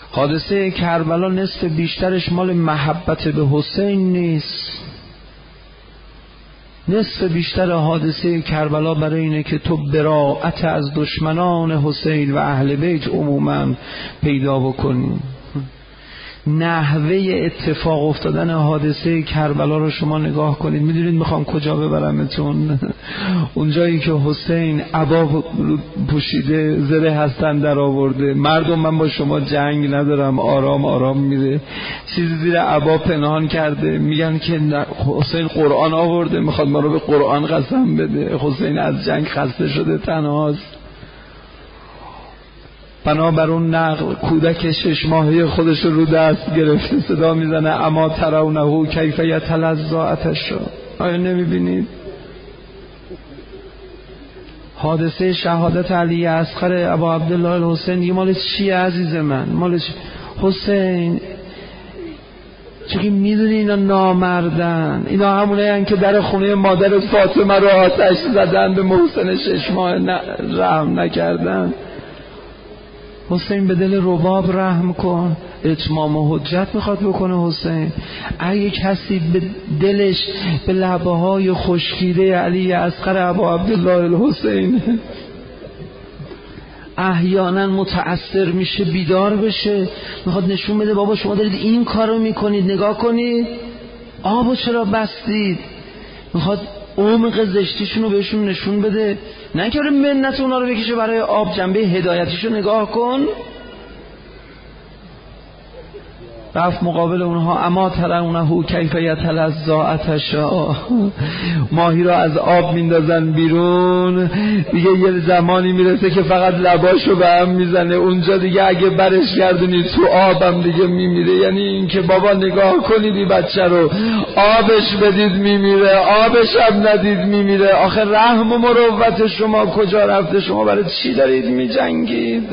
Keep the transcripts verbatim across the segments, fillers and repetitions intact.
حادثه کربلا نصف بیشترش مال محبت به حسین نیست. نصف بیشتر حادثه کربلا برای اینه که تو براءت از دشمنان حسین و اهل بیت عموما پیدا بکنی. نحوه اتفاق افتادن حادثه کربلا رو شما نگاه کنید. میدونید میخوام کجا ببرمتون؟ اونجایی که حسین عبا پوشیده، زره هستن در آورده، مردم من با شما جنگ ندارم، آرام آرام میره، چیزی زیر عبا پنهان کرده، میگن که حسین قرآن آورده، میخواد ما رو به قرآن قسم بده. حسین از جنگ خسته شده، تنهاست. بنابر اون نقل کودک شش ماهه خودش رو دست گرفته صدا میزنه اما ترونه کیف یتلظی آتش. آیا نمیبینید؟ حادثه شهادت علی اصغر ابا عبدالله الحسین یه مال چیه عزیز من؟ مال حسین. چون که میدونی اینا نامردن، اینا همونه هن که در خونه مادر فاطمه رو آتش زدن، به محسن شش ماه رحم نکردن. حسین به دل رباب رحم کن. اتمام حجت میخواد بکنه حسین. اگه کسی به دلش به لبه های خشکیده علی اصغر ابا عبدالله الحسین احیانا متأثر میشه، بیدار بشه، میخواد نشون بده بابا شما دارید این کارو میکنید، نگاه کنید آبو چرا بستید، میخواد عمق زشتیشون رو بهشون نشون بده، نه که منت اونا رو بکشه برای آب. جنبه هدایتیشو نگاه کن. رفت مقابل اونها اما ترونه کیف یتلظی آتشا. ماهی رو از آب میندازن بیرون، دیگه یه زمانی میرسه که فقط لباشو به هم میزنه، اونجا دیگه اگه برش گردونی تو آبم دیگه میمیره. یعنی این که بابا نگاه کنید این بچه رو، آبش بدید میمیره، آبش هم ندید میمیره. آخه رحم و مروت شما کجا رفته؟ شما برای چی دارید میجنگید؟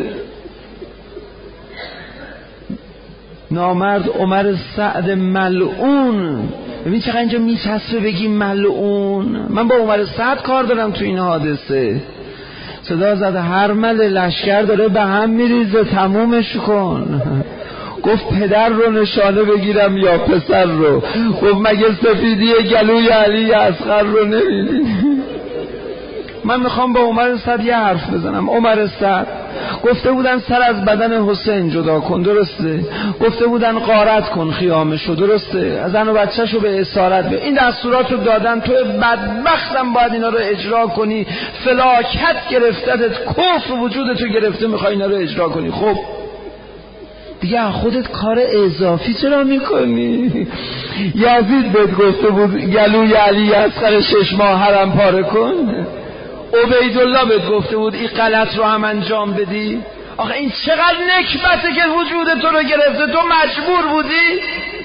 نامرد عمر سعد ملعون. ببین چقدر اینجا میچسبه بگیم ملعون. من با عمر سعد کار دارم تو این حادثه. صدا زد هرمل لشکر داره به هم میریزه، تمومش کن. گفت پدر رو نشانه بگیرم یا پسر رو؟ گفت مگه سفیدی گلوی علی اصغر رو نمیدی؟ من میخوام با عمر سعد یه حرف بزنم. عمر سعد گفته بودن سر از بدن حسین جدا کن، درسته؟ گفته بودن غارت کن خیامشو، درسته؟ زن و بچه‌شو به اسارت به این دستورات رو دادن، تو بدبختم باید اینا رو اجرا کنی، فلاکت گرفتت، کفر وجودتو گرفته، میخوای اینا رو اجرا کنی. خب دیگه خودت کار اضافی چرا میکنی؟ یزید بهت گفته بود گلوی علی اصغر شش ماه حرم پاره کن؟ عبیدالله بهت گفته بود این غلط رو هم انجام بدی؟ آخه این چقدر نکبته که وجود تو رو گرفته، تو مجبور بودی؟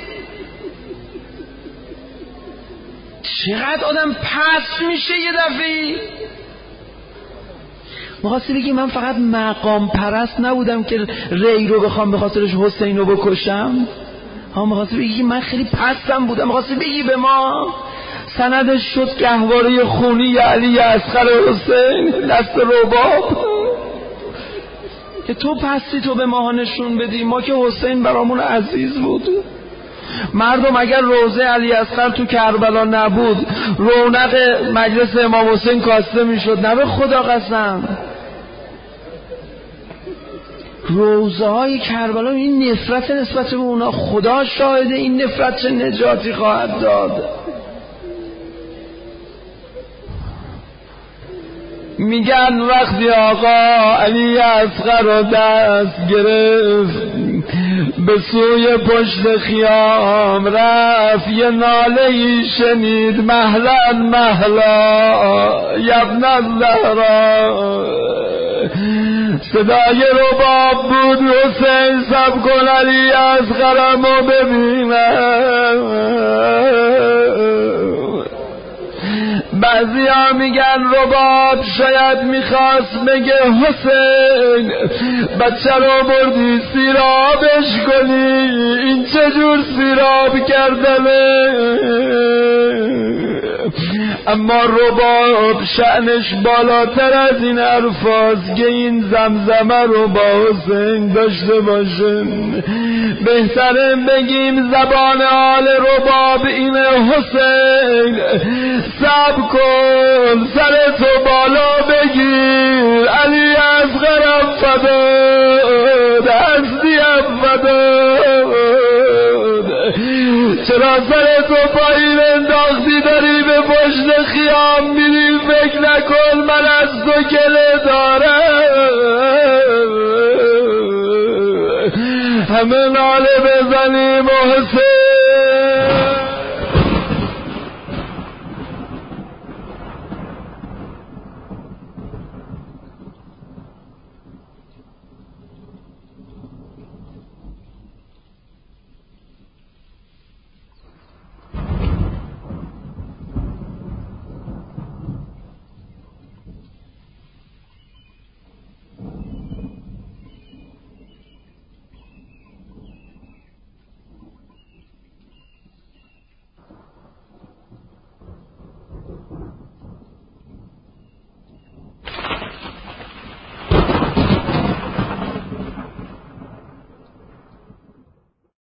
چقدر آدم پس میشه یه دفعی. می‌خواستی بگی من فقط مقام پرست نبودم که ری رو بخوام به خاطرش حسین رو بکشم؟ ها می‌خواستی بگی من خیلی پستم بودم؟ می‌خواستی بگی به ما سندش شد گهواره خونی علی اصغر حسین دست رباب که تو پستی تو به ما نشون بدی؟ ما که حسین برامون عزیز بود. مردم اگر روضه علی اصغر تو کربلا نبود رونق مجلس امام حسین کاسته میشد. نه به خدا قسم. روضه های کربلا این نفرت نسبت به اونا، خدا شاهده این نفرت چه نجاتی خواهد داد. میگن وقتی آقا علی اصغر رو دست گرفت به سوی پشت خیام رفت، یه ناله ای شنید مهلا مهلا یبن الزهرا. صدای رباب بود. حسین سب کن علی اصغرم رو ببینم. بعضی ها میگن رباب شاید میخواست بگه حسین بچه رو بردی سیرابش کنی، این چجور سیراب کردنه؟ اما رباب شأنش بالاتر از این حرفاست که این زمزمه رو با حسین داشته باشه. بهتره بگیم زبان حال رباب اینه: حسین صبر کن، سرتو بالا بگیر، علی اصغرم فداد، هستیم فداد. چرا سرتو پایین انداختی داری به پشت خیام میری؟ فکر نکن من از تو گله دارم. همه ناله بزنیم و حسین